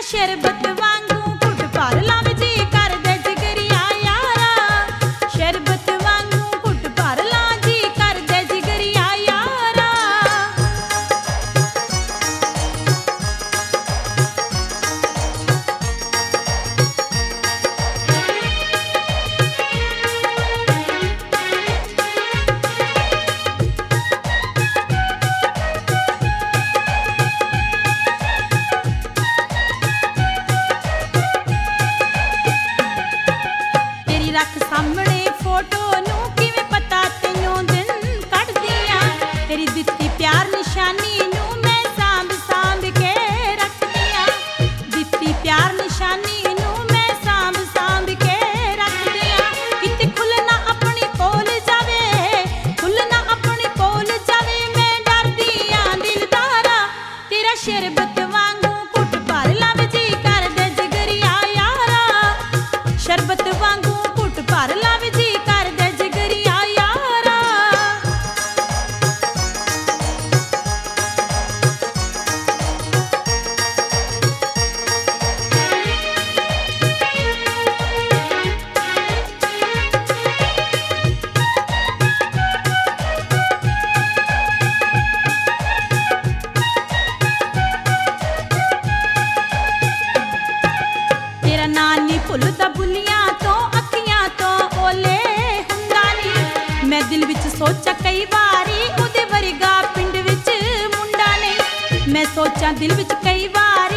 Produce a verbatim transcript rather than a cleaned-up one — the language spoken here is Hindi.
शरबत वांगू घुट भर लावे जी करदे जिगरिया यारा। शरबत वांगू घुट भर ला जी करदे जिगरिया यारा। रख सामने फोटो नू किवें पता तैनूं दिन कटदियां। तेरी दित्ती प्यार निशानी नू मैं सांभ सांभ के रखदियां। दित्ती प्यार निशानी नू मैं सांभ सांभ के रखदियां। किते खुलना अपनी पोल जावे, खुलना अपनी पोल जावे, मैं डरदियां दिलदारा। तेरा शरबत वांगू घुट भर लावे जी करदे जिगरिया यारा। शरबत वांगू भर लावे जी करदे जिगरिया यारा। तेरा नानी भुलदा बुलियां तो मैं दिल विच सोचा कई बारी उदे वर्गा पिंड विच मुंडा नहीं। मैं सोचा दिल विच कई बारी